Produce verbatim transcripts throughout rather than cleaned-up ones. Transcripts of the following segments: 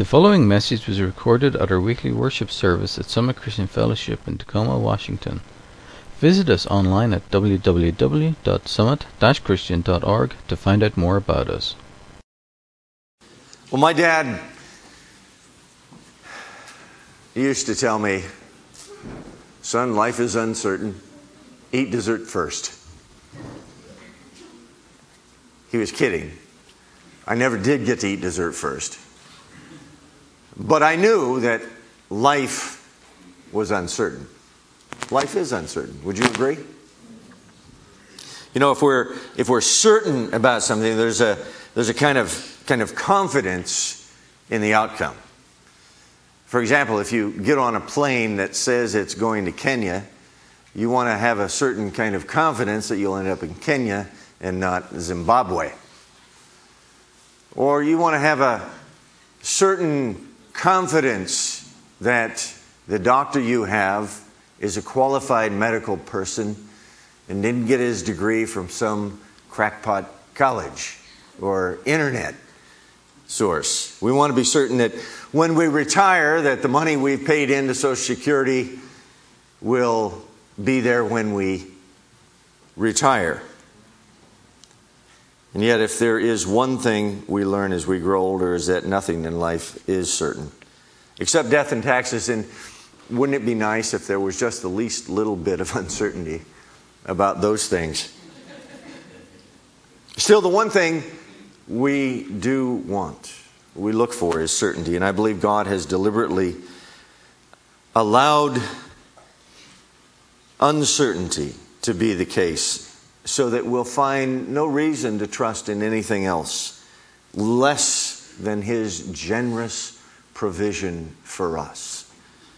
The following message was recorded at our weekly worship service at Summit Christian Fellowship in Tacoma, Washington. Visit us online at w w w dot summit dash christian dot org to find out more about us. Well, my dad used to tell me, son, life is uncertain. Eat dessert first. He was kidding. I never did get to eat dessert first. But I knew that life was uncertain. Life is uncertain. Would you agree? You know, if we're if we're certain about something, there's a there's a kind of kind of confidence in the outcome. For example, if you get on a plane that says it's going to Kenya, you want to have a certain kind of confidence that you'll end up in Kenya and not Zimbabwe. Or you want to have a certain confidence that the doctor you have is a qualified medical person and didn't get his degree from some crackpot college or internet source. We want to be certain that when we retire, that the money we've paid into Social Security will be there when we retire. And yet, if there is one thing we learn as we grow older, is that nothing in life is certain, except death and taxes. And wouldn't it be nice if there was just the least little bit of uncertainty about those things? Still, the one thing we do want, we look for, is certainty. And I believe God has deliberately allowed uncertainty to be the case, so that we'll find no reason to trust in anything else less than His generous provision for us.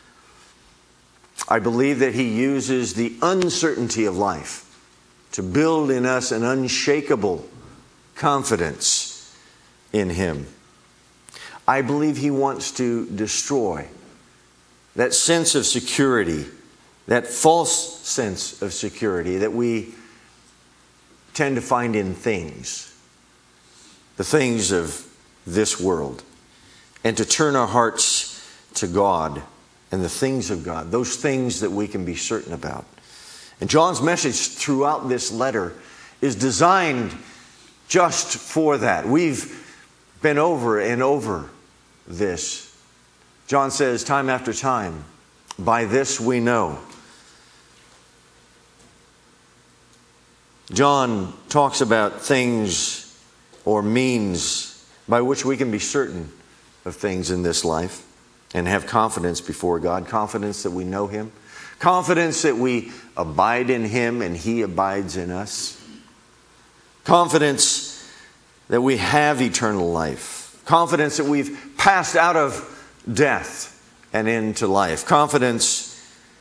I believe that He uses the uncertainty of life to build in us an unshakable confidence in Him. I believe He wants to destroy that sense of security, that false sense of security that we tend to find in things, the things of this world, and to turn our hearts to God and the things of God, those things that we can be certain about. And John's message throughout this letter is designed just for that. We've been over and over this. John says time after time, by this we know. John talks about things or means by which we can be certain of things in this life and have confidence before God, confidence that we know Him, confidence that we abide in Him and He abides in us, confidence that we have eternal life, confidence that we've passed out of death and into life, confidence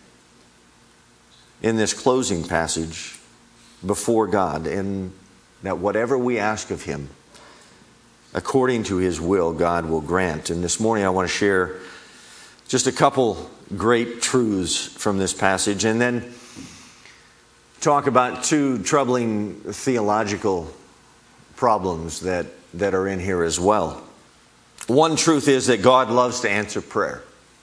in this closing passage before God, and that whatever we ask of Him, according to His will, God will grant. And this morning I want to share just a couple great truths from this passage, and then talk about two troubling theological problems that, that are in here as well. One truth is that God loves to answer prayer.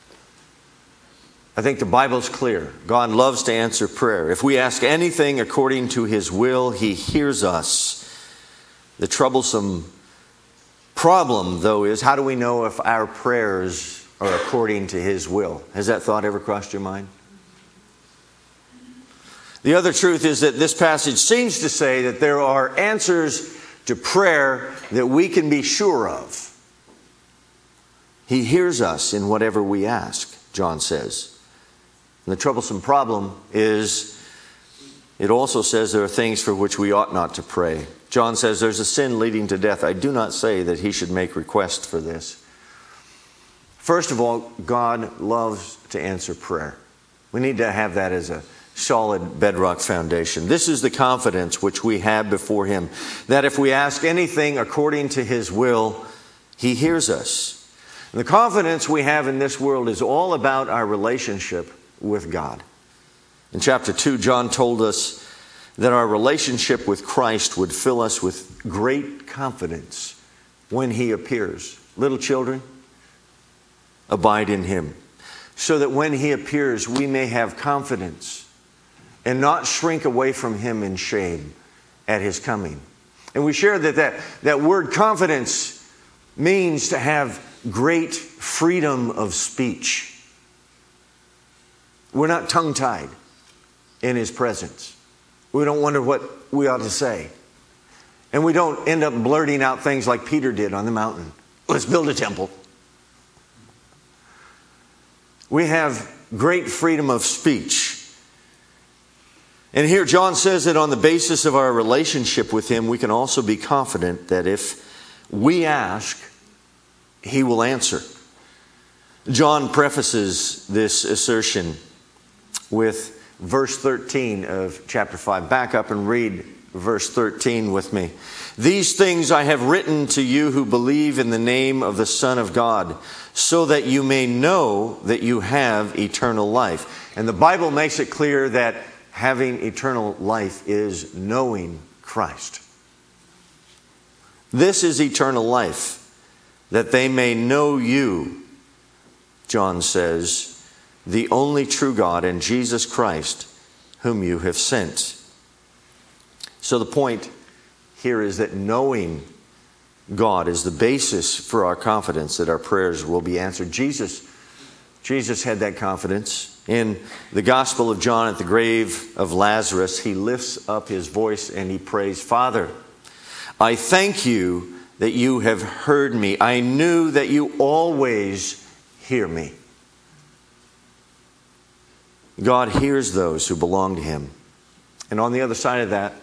I think the Bible's clear. God loves to answer prayer. If we ask anything according to His will, He hears us. The troublesome problem, though, is how do we know if our prayers are according to His will? Has that thought ever crossed your mind? The other truth is that this passage seems to say that there are answers to prayer that we can be sure of. He hears us in whatever we ask, John says. And the troublesome problem is, it also says there are things for which we ought not to pray. John says there's a sin leading to death. I do not say that he should make request for this. First of all, God loves to answer prayer. We need to have that as a solid bedrock foundation. This is the confidence which we have before Him, that if we ask anything according to His will, He hears us. And the confidence we have in this world is all about our relationship with God. In chapter two, John told us that our relationship with Christ would fill us with great confidence when He appears. Little children, abide in him, so that when he appears, we may have confidence and not shrink away from him in shame at his coming. And we share that that, that word confidence means to have great freedom of speech. We're not tongue-tied in his presence. We don't wonder what we ought to say. And we don't end up blurting out things like Peter did on the mountain. Let's build a temple. We have great freedom of speech. And here John says that on the basis of our relationship with him, we can also be confident that if we ask, he will answer. John prefaces this assertion with verse thirteen of chapter five. Back up and read verse thirteen with me. These things I have written to you who believe in the name of the Son of God, so that you may know that you have eternal life. And the Bible makes it clear that having eternal life is knowing Christ. This is eternal life, that they may know you, John says, the only true God, and Jesus Christ, whom you have sent. So the point here is that knowing God is the basis for our confidence that our prayers will be answered. Jesus, Jesus had that confidence. In the Gospel of John, at the grave of Lazarus, he lifts up his voice and he prays, Father, I thank you that you have heard me. I knew that you always hear me. God hears those who belong to him. And on the other side of that,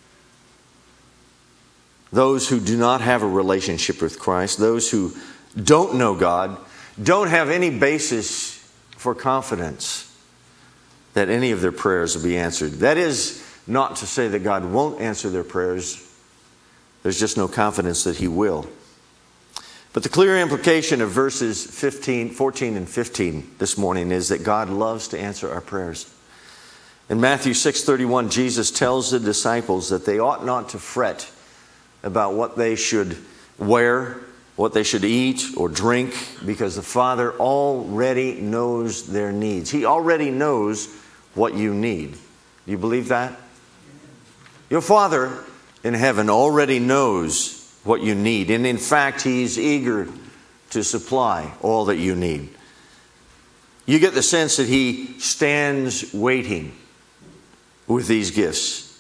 those who do not have a relationship with Christ, those who don't know God, don't have any basis for confidence that any of their prayers will be answered. That is not to say that God won't answer their prayers. There's just no confidence that he will. But the clear implication of verses fifteen, fourteen and fifteen this morning is that God loves to answer our prayers. In Matthew six thirty-one, Jesus tells the disciples that they ought not to fret about what they should wear, what they should eat or drink, because the Father already knows their needs. He already knows what you need. Do you believe that? Your Father in heaven already knows what you need. And in fact, he's eager to supply all that you need. You get the sense that he stands waiting with these gifts,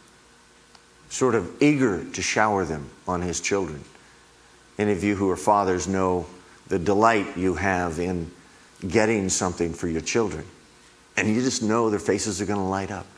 sort of eager to shower them on his children. Any of you who are fathers know the delight you have in getting something for your children. And you just know their faces are going to light up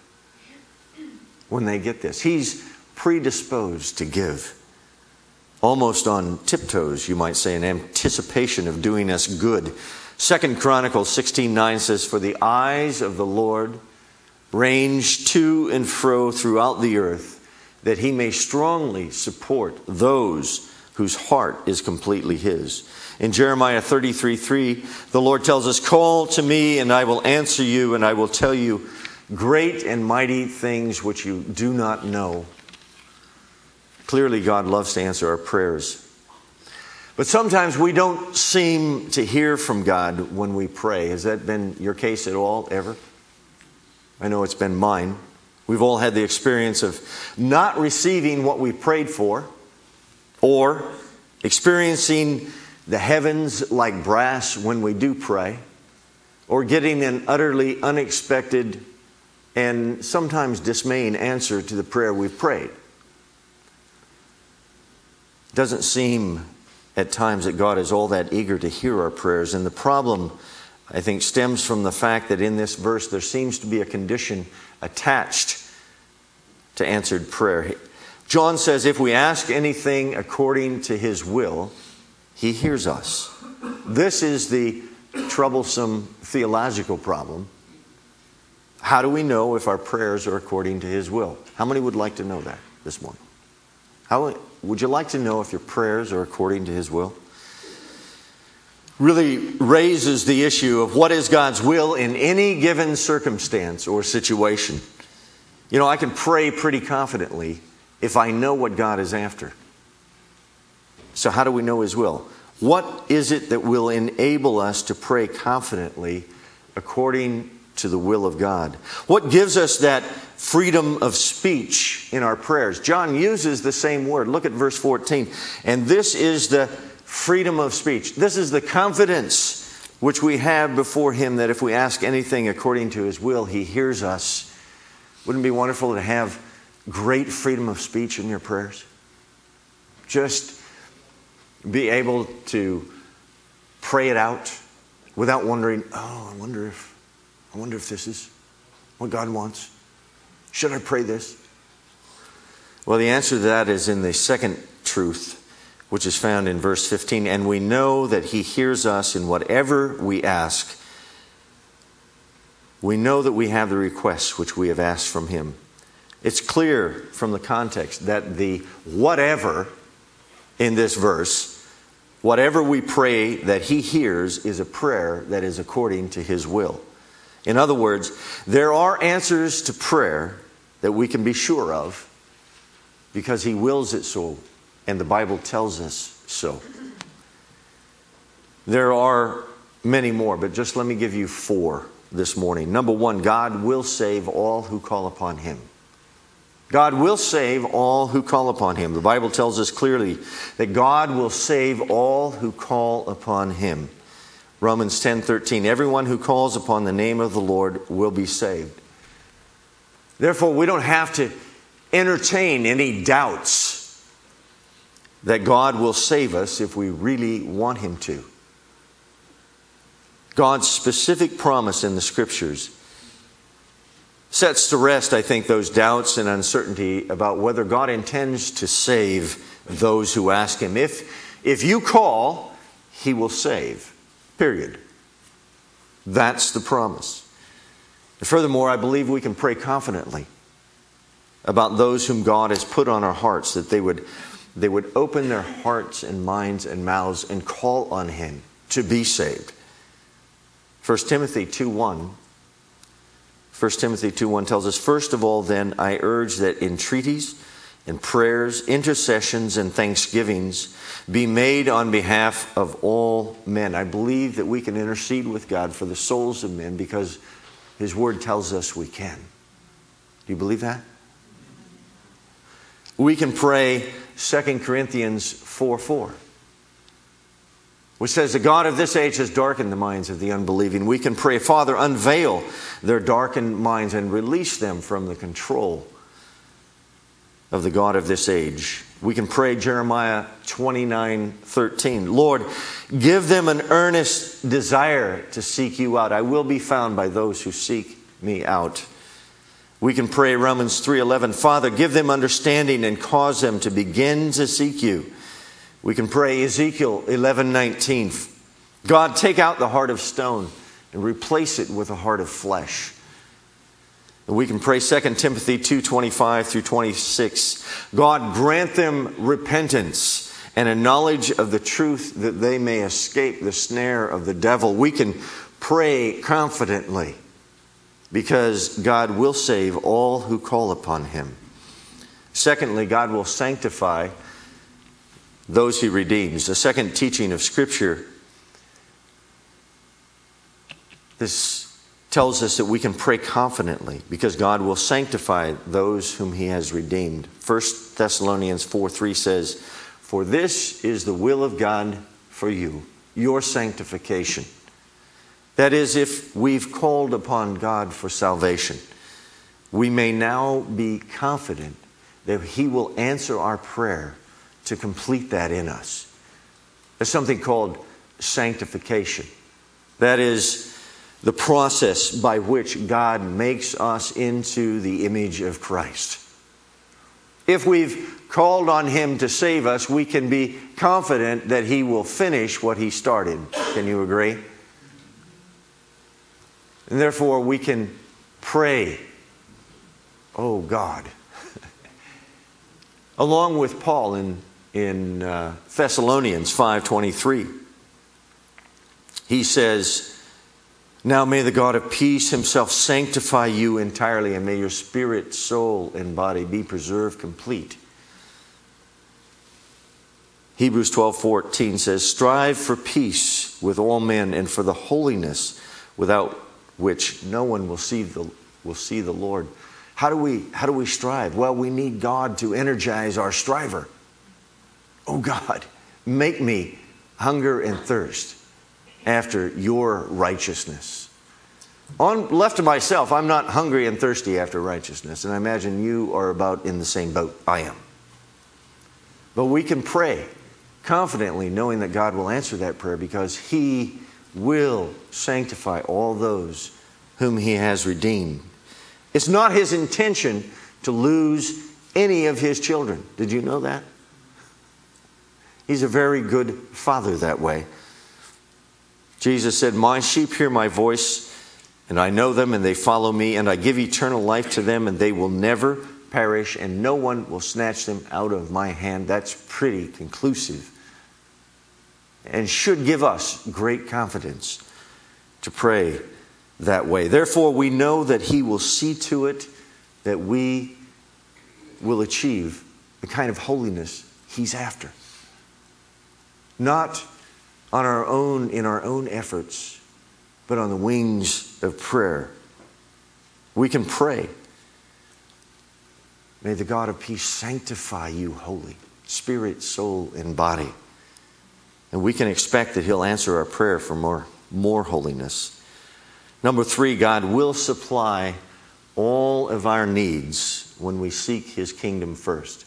when they get this. He's predisposed to give. Almost on tiptoes, you might say, in anticipation of doing us good. Second Chronicles sixteen nine says, For the eyes of the Lord range to and fro throughout the earth, that he may strongly support those whose heart is completely his. In Jeremiah thirty-three three, the Lord tells us, Call to me, and I will answer you, and I will tell you great and mighty things which you do not know. Clearly, God loves to answer our prayers. But sometimes we don't seem to hear from God when we pray. Has that been your case at all, ever? I know it's been mine. We've all had the experience of not receiving what we prayed for, or experiencing the heavens like brass when we do pray, or getting an utterly unexpected and sometimes dismaying answer to the prayer we've prayed. It doesn't seem at times that God is all that eager to hear our prayers. And the problem, I think, stems from the fact that in this verse there seems to be a condition attached to answered prayer. John says if we ask anything according to his will, he hears us. This is the troublesome theological problem. How do we know if our prayers are according to his will? How many would like to know that this morning? How would you like to know if your prayers are according to his will? Really raises the issue of what is God's will in any given circumstance or situation. You know, I can pray pretty confidently if I know what God is after. So how do we know his will? What is it that will enable us to pray confidently according to the will of God? What gives us that freedom of speech in our prayers? John uses the same word. Look at verse fourteen. And this is the freedom of speech. This is the confidence which we have before Him, that if we ask anything according to His will, He hears us. Wouldn't it be wonderful to have great freedom of speech in your prayers? Just be able to pray it out without wondering, oh, I wonder if, I wonder if this is what God wants. Should I pray this? Well, the answer to that is in the second truth, which is found in verse fifteen. And we know that He hears us in whatever we ask. We know that we have the requests which we have asked from Him. It's clear from the context that the whatever in this verse, whatever we pray that He hears, is a prayer that is according to His will. In other words, there are answers to prayer that we can be sure of because He wills it so, and the Bible tells us so. There are many more, but just let me give you four this morning. Number one, God will save all who call upon Him. God will save all who call upon Him. The Bible tells us clearly that God will save all who call upon Him. Romans ten thirteen, everyone who calls upon the name of the Lord will be saved. Therefore, we don't have to entertain any doubts that God will save us if we really want Him to. God's specific promise in the Scriptures sets to rest, I think, those doubts and uncertainty about whether God intends to save those who ask Him. If, if you call, He will save. Period. That's the promise. And furthermore, I believe we can pray confidently about those whom God has put on our hearts, that they would, they would open their hearts and minds and mouths and call on Him to be saved. First Timothy two one. First Timothy two one tells us, first of all, then, I urge that entreaties and prayers, intercessions and thanksgivings be made on behalf of all men. I believe that we can intercede with God for the souls of men because His Word tells us we can. Do you believe that? We can pray Second Corinthians four four. Which says, the God of this age has darkened the minds of the unbelieving. We can pray, Father, unveil their darkened minds and release them from the control of the God of this age. We can pray Jeremiah twenty-nine thirteen. Lord, give them an earnest desire to seek You out. I will be found by those who seek Me out. We can pray Romans three eleven. Father, give them understanding and cause them to begin to seek You. We can pray Ezekiel eleven nineteen. God, take out the heart of stone and replace it with a heart of flesh. And we can pray Second Timothy two twenty-five through twenty-six. God, grant them repentance and a knowledge of the truth that they may escape the snare of the devil. We can pray confidently because God will save all who call upon Him. Secondly, God will sanctify those He redeems. The second teaching of Scripture, this tells us that we can pray confidently because God will sanctify those whom He has redeemed. First Thessalonians four three says, for this is the will of God for you, your sanctification. That is, if we've called upon God for salvation, we may now be confident that He will answer our prayer to complete that in us. There's something called sanctification. That is the process by which God makes us into the image of Christ. If we've called on Him to save us, we can be confident that He will finish what He started. Can you agree? And therefore we can pray, oh God. Along with Paul in In uh, Thessalonians five twenty-three, he says, now may the God of peace Himself sanctify you entirely, and may your spirit, soul, and body be preserved complete Hebrews twelve fourteen says, strive for peace with all men and for the holiness without which no one will see the, will see the Lord. How do we, how do we strive? Well, we need God to energize our striver. Oh God, make me hunger and thirst after your righteousness. On left to myself, I'm not hungry and thirsty after righteousness, and I imagine you are about in the same boat I am. But we can pray confidently, knowing that God will answer that prayer, because He will sanctify all those whom He has redeemed. It's not His intention to lose any of His children. Did you know that? He's a very good Father that way. Jesus said, my sheep hear my voice, and I know them, and they follow me, and I give eternal life to them, and they will never perish, and no one will snatch them out of my hand. That's pretty conclusive, and should give us great confidence to pray that way. Therefore, we know that He will see to it that we will achieve the kind of holiness He's after. Not on our own, in our own efforts, but on the wings of prayer. We can pray. May the God of peace sanctify you wholly, spirit, soul, and body. And we can expect that He'll answer our prayer for more, more holiness. Number three, God will supply all of our needs when we seek His kingdom first.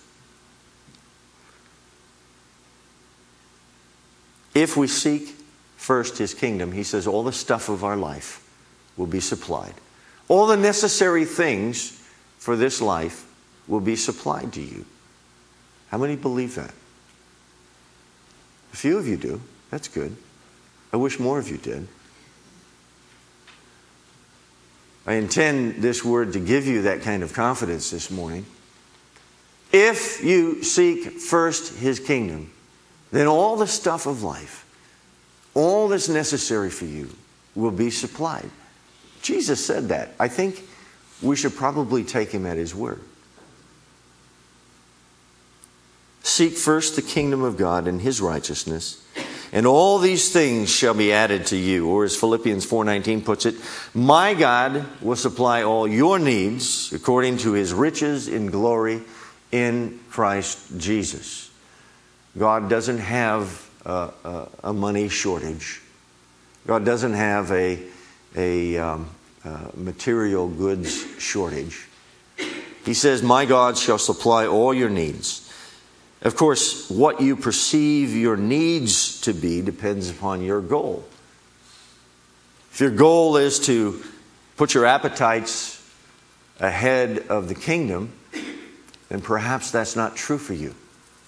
If we seek first His kingdom, He says all the stuff of our life will be supplied. All the necessary things for this life will be supplied to you. How many believe that? A few of you do. That's good. I wish more of you did. I intend this word to give you that kind of confidence this morning. If you seek first His kingdom, then all the stuff of life, all that's necessary for you, will be supplied. Jesus said that. I think we should probably take Him at His word. Seek first the kingdom of God and His righteousness, and all these things shall be added to you. Or as Philippians four nineteen puts it, my God will supply all your needs according to His riches in glory in Christ Jesus. God doesn't have a, a, a money shortage. God doesn't have a, a um, uh, material goods shortage. He says, my God shall supply all your needs. Of course, what you perceive your needs to be depends upon your goal. If your goal is to put your appetites ahead of the kingdom, then perhaps that's not true for you.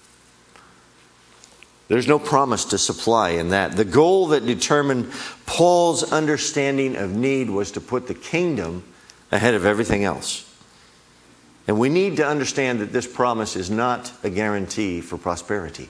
There's no promise to supply in that. The goal that determined Paul's understanding of need was to put the kingdom ahead of everything else. And we need to understand that this promise is not a guarantee for prosperity.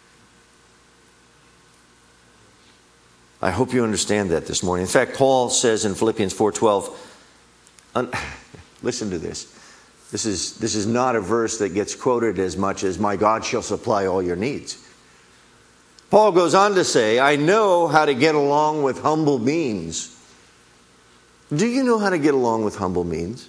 I hope you understand that this morning. In fact, Paul says in Philippians four twelve, un- listen to this. This is, this is not a verse that gets quoted as much as, my God shall supply all your needs. Paul goes on to say, I know how to get along with humble means. Do you know how to get along with humble means?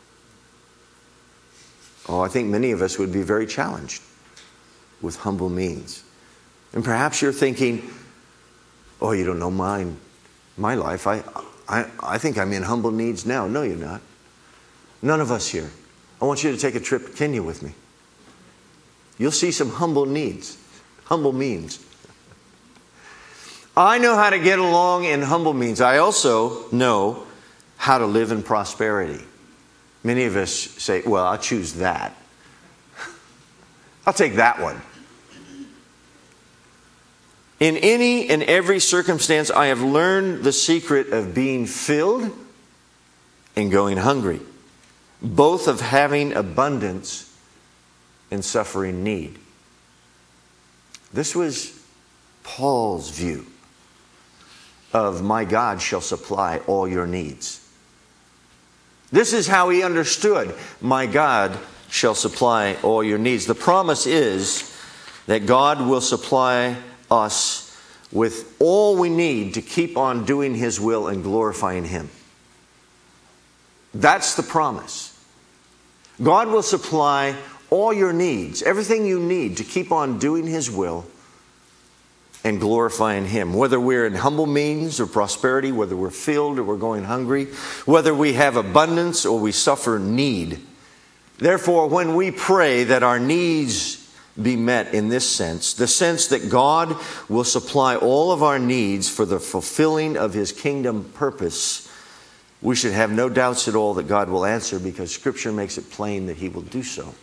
Oh, I think many of us would be very challenged with humble means. And perhaps you're thinking, oh, you don't know mine, my life. I, I, I think I'm in humble needs now. No, you're not. None of us here. I want you to take a trip to Kenya with me. You'll see some humble needs, humble means. I know how to get along in humble means. I also know how to live in prosperity. Many of us say, well, I'll choose that. I'll take that one. In any and every circumstance, I have learned the secret of being filled and going hungry, both of having abundance and suffering need. This was Paul's view of my God shall supply all your needs. This is how he understood my God shall supply all your needs. The promise is that God will supply us with all we need to keep on doing His will and glorifying Him. That's the promise. God will supply all your needs, everything you need to keep on doing His will and glorifying Him. Whether we're in humble means or prosperity, whether we're filled or we're going hungry, whether we have abundance or we suffer need. Therefore, when we pray that our needs be met in this sense, the sense that God will supply all of our needs for the fulfilling of His kingdom purpose, we should have no doubts at all that God will answer, because Scripture makes it plain that He will do so.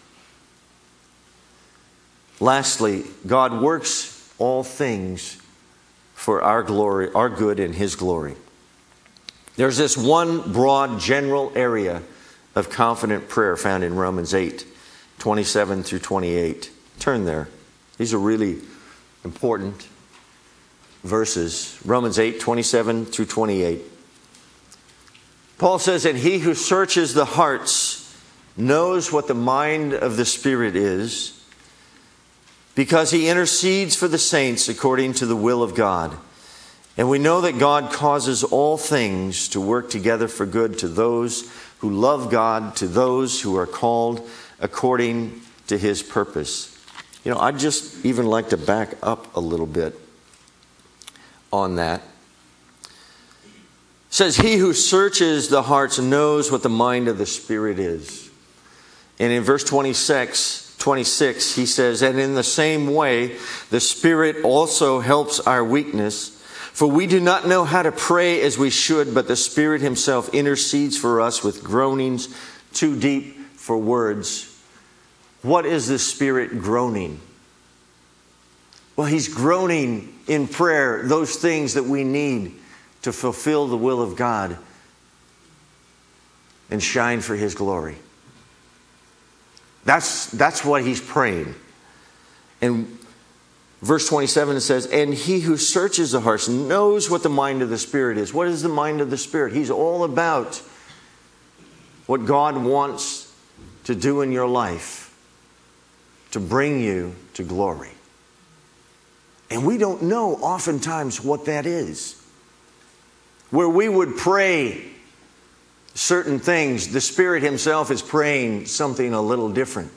Lastly, God works all things for our glory, our good and His glory. There's this one broad general area of confident prayer found in Romans eight, twenty-seven through twenty-eight. Turn there. These are really important verses. Romans eight, twenty-seven through twenty-eight. Paul says, "And He who searches the hearts knows what the mind of the Spirit is, because He intercedes for the saints according to the will of God. And we know that God causes all things to work together for good to those who love God, to those who are called according to His purpose." You know, I'd just even like to back up a little bit on that. It says, "He who searches the hearts knows what the mind of the Spirit is." And in verse twenty-six, twenty-six, he says, "And in the same way, the Spirit also helps our weakness. For we do not know how to pray as we should, but the Spirit Himself intercedes for us with groanings too deep for words." What is the Spirit groaning? Well, He's groaning in prayer those things that we need to fulfill the will of God and shine for His glory. That's, that's what He's praying. And verse twenty-seven, it says, "And He who searches the hearts knows what the mind of the Spirit is." What is the mind of the Spirit? He's all about what God wants to do in your life to bring you to glory. And we don't know oftentimes what that is. Where we would pray certain things, the Spirit Himself is praying something a little different.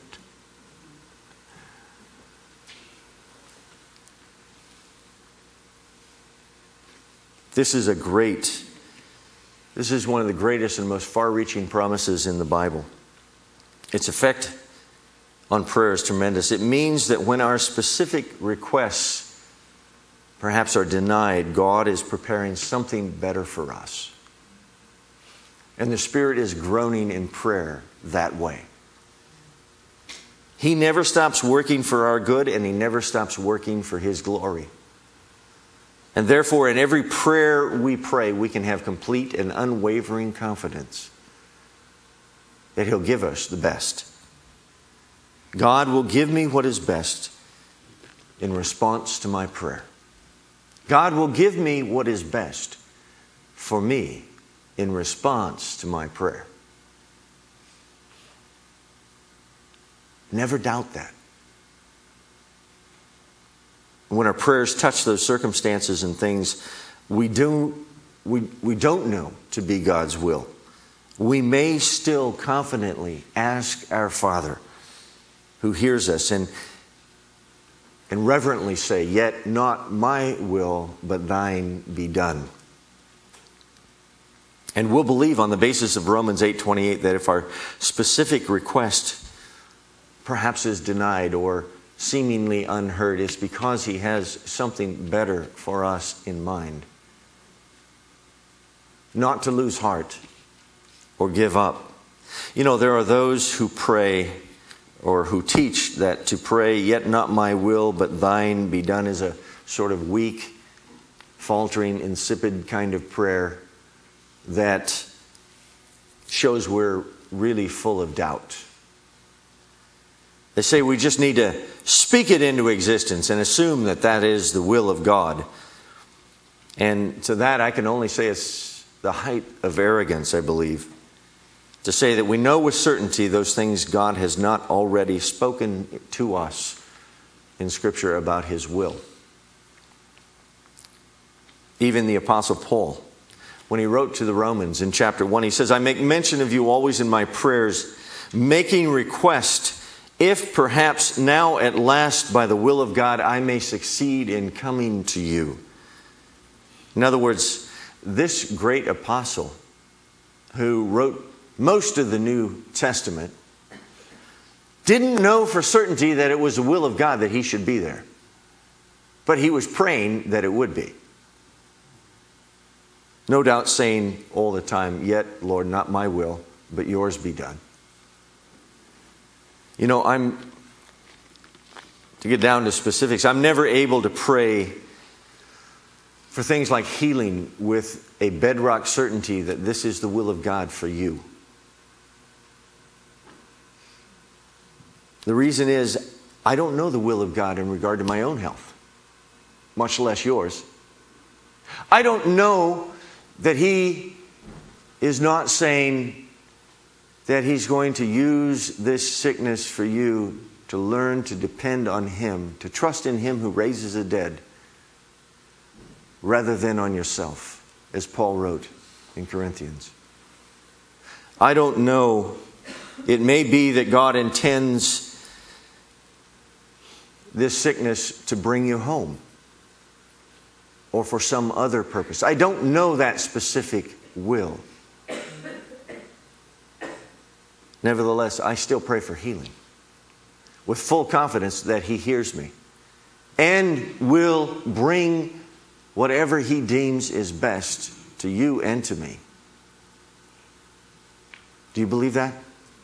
This is a great, this is one of the greatest and most far-reaching promises in the Bible. Its effect on prayer is tremendous. It means that when our specific requests perhaps are denied, God is preparing something better for us. And the Spirit is groaning in prayer that way. He never stops working for our good, and He never stops working for His glory. And therefore, in every prayer we pray, we can have complete and unwavering confidence that He'll give us the best. God will give me what is best in response to my prayer. God will give me what is best for me in response to my prayer. Never doubt that. When our prayers touch those circumstances and things we do, we, we don't know to be God's will, we may still confidently ask our Father who hears us and And reverently say, "Yet not my will, but thine be done." And we'll believe on the basis of Romans eight twenty-eight that if our specific request perhaps is denied or seemingly unheard, it's because He has something better for us in mind. Not to lose heart or give up. You know, there are those who pray or who teach that to pray, "Yet not my will, but thine be done," is a sort of weak, faltering, insipid kind of prayer that shows we're really full of doubt. They say we just need to speak it into existence and assume that that is the will of God. And to that I can only say it's the height of arrogance, I believe, to say that we know with certainty those things God has not already spoken to us in Scripture about His will. Even the Apostle Paul, when he wrote to the Romans in chapter one, he says, I make mention of you always in my prayers, making request, if perhaps now at last by the will of God I may succeed in coming to you. In other words, this great apostle who wrote most of the New Testament didn't know for certainty that it was the will of God that he should be there. But he was praying that it would be. No doubt saying all the time, yet, Lord, not my will, but yours be done. You know, I'm, to get down to specifics, I'm never able to pray for things like healing with a bedrock certainty that this is the will of God for you. The reason is, I don't know the will of God in regard to my own health, much less yours. I don't know that He is not saying that He's going to use this sickness for you to learn to depend on Him, to trust in Him who raises the dead, rather than on yourself, as Paul wrote in Corinthians. I don't know. It may be that God intends this sickness to bring you home, or for some other purpose. I don't know that specific will. Nevertheless, I still pray for healing with full confidence that He hears me and will bring whatever He deems is best to you and to me. Do you believe that?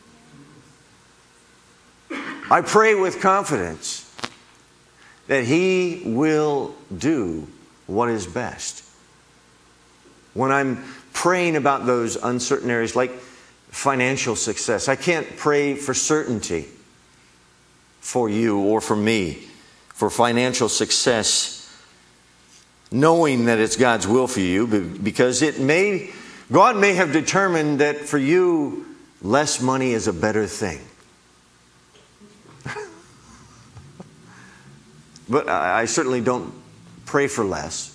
I pray with confidence that He will do what is best. When I'm praying about those uncertain areas like financial success, I can't pray for certainty for you or for me for financial success, knowing that it's God's will for you, because it may, God may have determined that for you, less money is a better thing. But I certainly don't pray for less.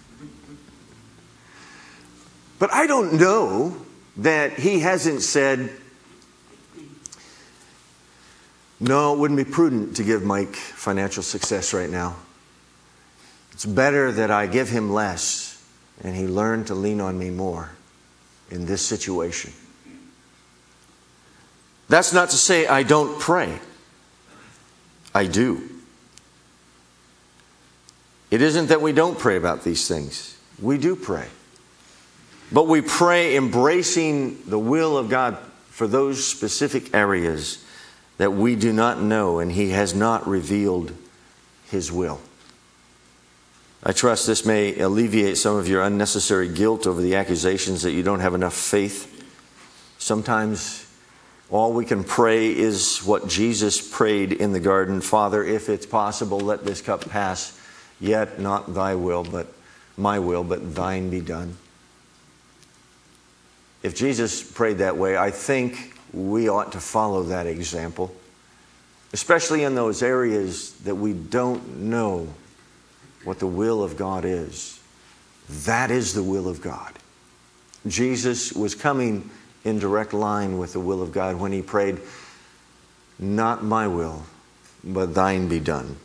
But I don't know that He hasn't said, no, it wouldn't be prudent to give Mike financial success right now. It's better that I give him less and he learn to lean on me more in this situation. That's not to say I don't pray. I do. It isn't that we don't pray about these things. We do pray. But we pray embracing the will of God for those specific areas that we do not know and He has not revealed His will. I trust this may alleviate some of your unnecessary guilt over the accusations that you don't have enough faith. Sometimes all we can pray is what Jesus prayed in the garden. Father, if it's possible, let this cup pass. Yet not thy will, but my will, but thine be done. If Jesus prayed that way, I think we ought to follow that example, especially in those areas that we don't know what the will of God is. That is the will of God. Jesus was coming in direct line with the will of God when He prayed, not my will, but thine be done.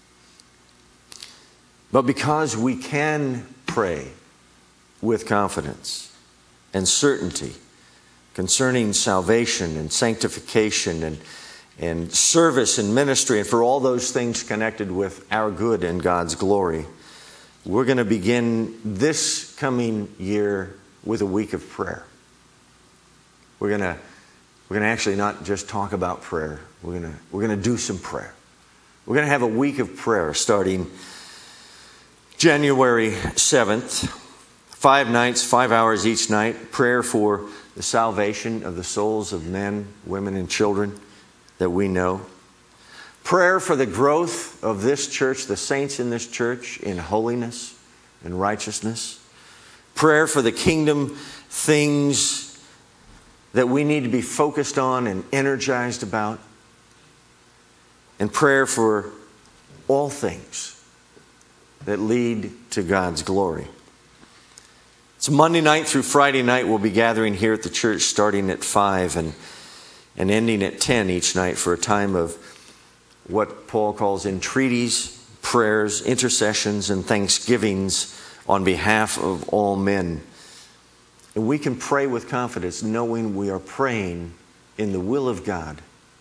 But because we can pray with confidence and certainty concerning salvation and sanctification and, and service and ministry, and for all those things connected with our good and God's glory, we're going to begin this coming year with a week of prayer. We're going to we're going to actually not just talk about prayer. We're going to we're going to do some prayer. We're going to have a week of prayer starting January seventh, five nights, five hours each night, prayer for the salvation of the souls of men, women, and children that we know. Prayer for the growth of this church, the saints in this church, in holiness and righteousness. Prayer for the kingdom things that we need to be focused on and energized about. And prayer for all things that lead to God's glory. It's Monday night through Friday night. We'll be gathering here at the church starting at five and, and ending at ten each night for a time of what Paul calls entreaties, prayers, intercessions, and thanksgivings on behalf of all men. And we can pray with confidence knowing we are praying in the will of God.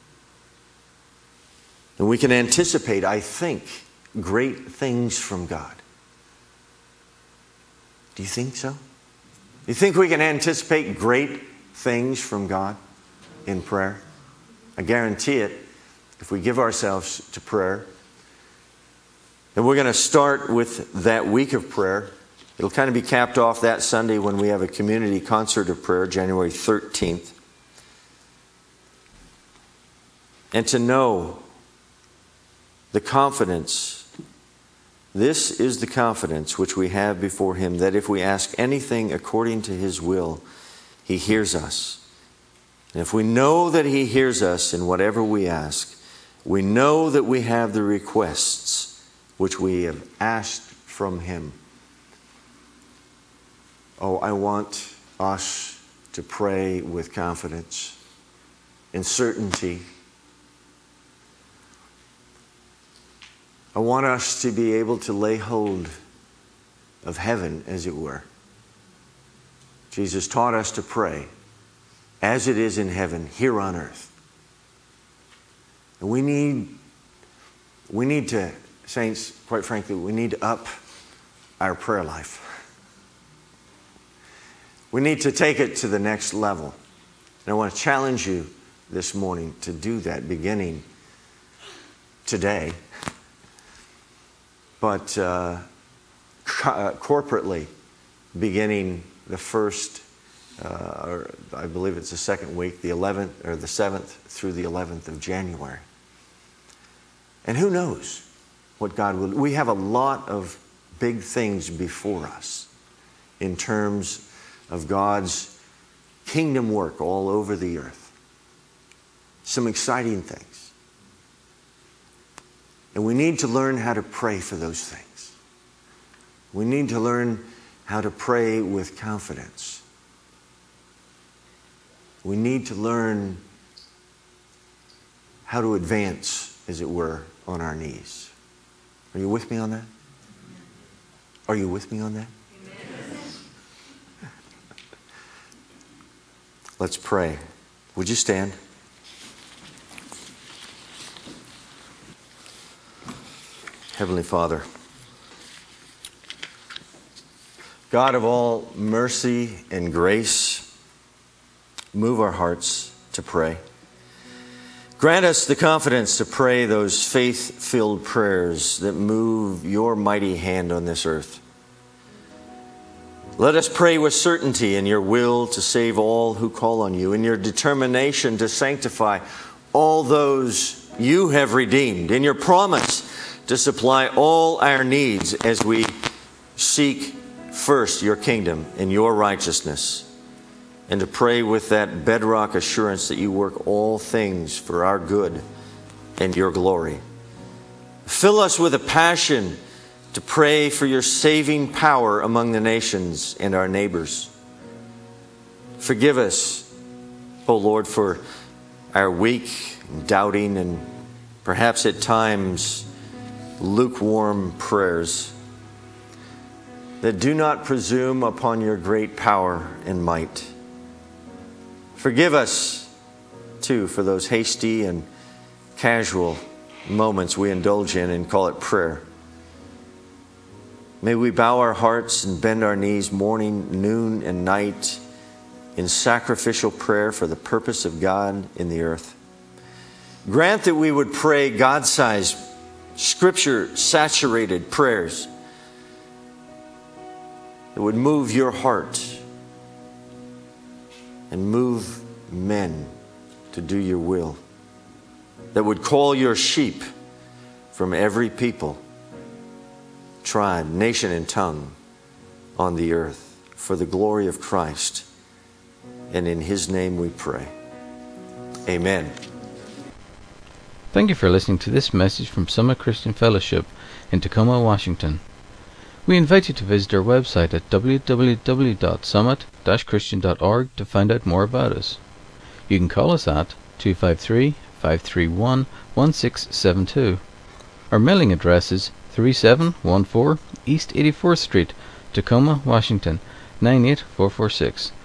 And we can anticipate, I think, great things from God. Do you think so? You think we can anticipate great things from God in prayer? I guarantee it if we give ourselves to prayer. And we're going to start with that week of prayer. It'll kind of be capped off that Sunday when we have a community concert of prayer, January thirteenth. And to know the confidence, this is the confidence which we have before Him, that if we ask anything according to His will, He hears us. And if we know that He hears us in whatever we ask, we know that we have the requests which we have asked from Him. Oh, I want us to pray with confidence and certainty. I want us to be able to lay hold of heaven, as it were. Jesus taught us to pray as it is in heaven, here on earth. And we need, we need to, saints, quite frankly, we need to up our prayer life. We need to take it to the next level. And I want to challenge you this morning to do that beginning today. But uh, co- corporately, beginning the first, uh, or I believe it's the second week, the eleventh or the seventh through the eleventh of January. And who knows what God will. We have a lot of big things before us in terms of God's kingdom work all over the earth. Some exciting things. And we need to learn how to pray for those things. We need to learn how to pray with confidence. We need to learn how to advance, as it were, on our knees. Are you with me on that? Are you with me on that? Let's pray. Would you stand? Heavenly Father, God of all mercy and grace, move our hearts to pray. Grant us the confidence to pray those faith-filled prayers that move your mighty hand on this earth. Let us pray with certainty in your will to save all who call on you, in your determination to sanctify all those you have redeemed, in your promise to supply all our needs as we seek first your kingdom and your righteousness, and to pray with that bedrock assurance that you work all things for our good and your glory. Fill us with a passion to pray for your saving power among the nations and our neighbors. Forgive us, O Lord, for our weak, doubting, and perhaps at times lukewarm prayers that do not presume upon your great power and might. Forgive us, too, for those hasty and casual moments we indulge in and call it prayer. May we bow our hearts and bend our knees morning, noon, and night in sacrificial prayer for the purpose of God in the earth. Grant that we would pray God-sized, Scripture-saturated prayers that would move your heart and move men to do your will, that would call your sheep from every people, tribe, nation, and tongue on the earth for the glory of Christ. And in His name we pray. Amen. Thank you for listening to this message from Summit Christian Fellowship in Tacoma, Washington. We invite you to visit our website at w w w dot summit dash christian dot org to find out more about us. You can call us at two five three, five three one, one six seven two. Our mailing address is three seven one four East eighty-fourth Street, Tacoma, Washington, nine eight four four six.